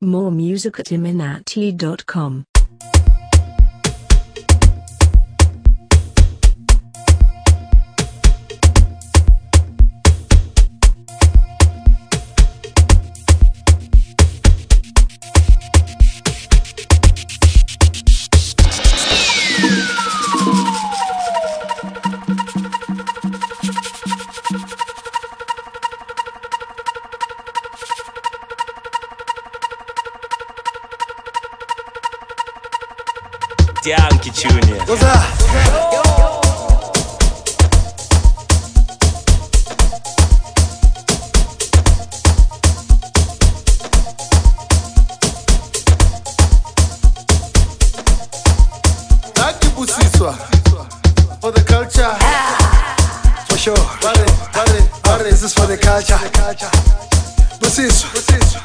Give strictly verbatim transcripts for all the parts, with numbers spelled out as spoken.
More music at iminati dot com. Yankee Junior. What's up? Busiswa for the culture, for sure. Vale, vale, vale. This is for the culture. Busiswa, Busiswa.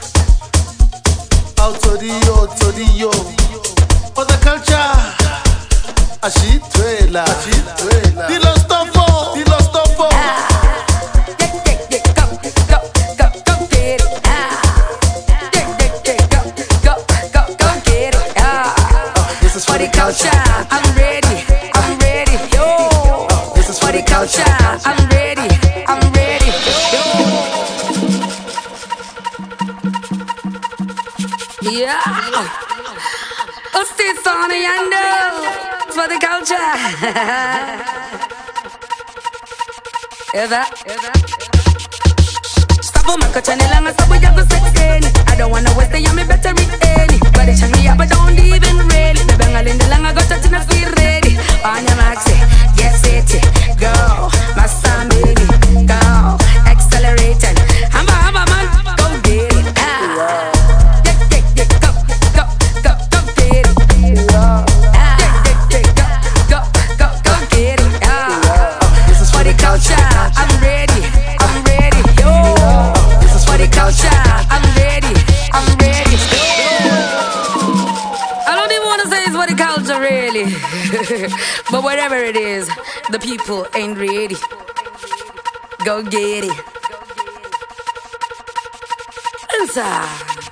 Autodio, autodio. For the culture. Ashitwela, Ashitwela. Dilo stofo, Dilo stofo. This is for the culture. I'm ready, I'm ready, yo. This is for the culture. I'm ready, I'm ready, yo. Yeah. What's this on the yonder? It's for the culture. Eva, Eva. Stop on my culture, nilanga stop with your sexy. I don't wanna waste the yummy, better retain. But it's me up, but don't even really. The bengal in the langa got touching us, we ready. On your maxi, get set, go. My son, baby, go. Accelerating. Hamba, hamba, man, go get it. Ah. Yeah, yeah, yeah, go, go, go, go get it. Ah. Yeah, yeah, yeah, go, go, go, go get it. Ah. This is For the culture, I'm ready, I'm ready, yo. This is For the culture, I'm ready, I'm ready, yo. I don't even wanna say it's for the culture, really. But whatever it is, the people ain't ready. Go get it. Inside.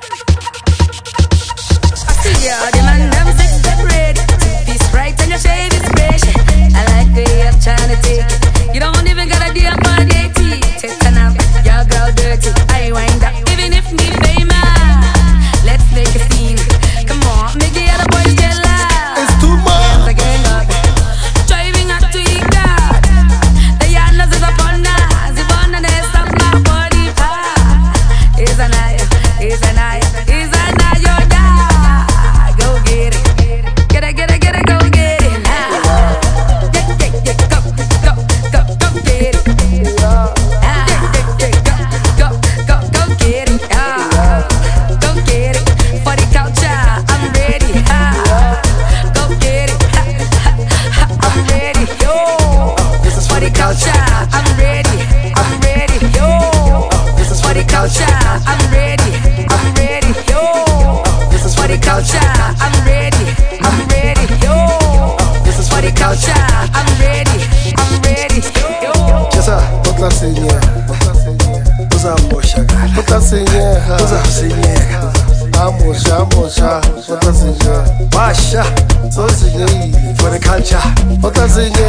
I see ya, the man them six step ready. Two-piece right and your shave is fresh. I like the way you're trying to take it. You don't even got a deal for the eighty. Take a nap, your girl dirty. I wind up, even if me famous. Let's make a scene. Come on, make the other boys jealous. It's too much. Again, up. Driving up to Igad. The yardless is upon us. The one and they stop my body part. Is an eye, is an eye, is an eye, yo, yeah. Go get it. Get it, get it, get it, go get it. Ah. Yeah, yeah, yeah, go, go, go, go get it. Ah. Yeah, yeah, yeah, go, go, go, go get it. Ah. Go get it. For the culture, I'm ready. Ah. Go get it. Ha, ha, ha, I'm ready, yo. This is For the culture, I'm ready. I'm ready, yo. This is For the culture, I'm ready. I'm ready, yo. This is For the culture, I'm ready. I'm ready, yo. This is For the culture, I'm ready. I'm ready, yo. Jesa, botla senye, uza mosha, botla senye, uza senye, amosha, amosha, botla senye, basha, so senye, for the culture, botla senye,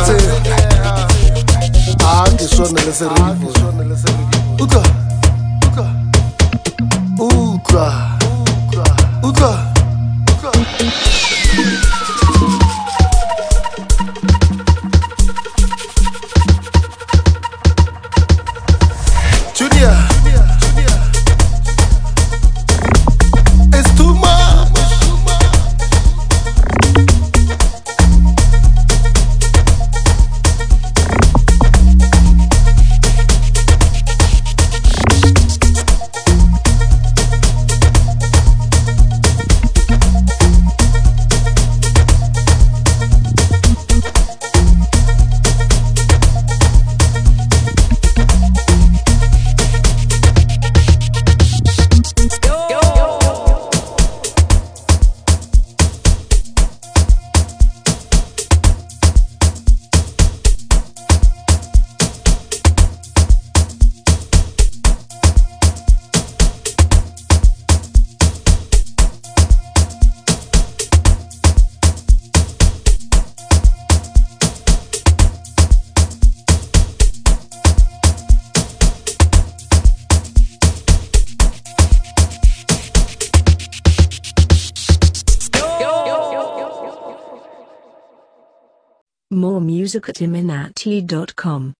ah, que suena el cerebro, uka, uka, uka, uka, Junior, it's too much. More music at iminati dot com.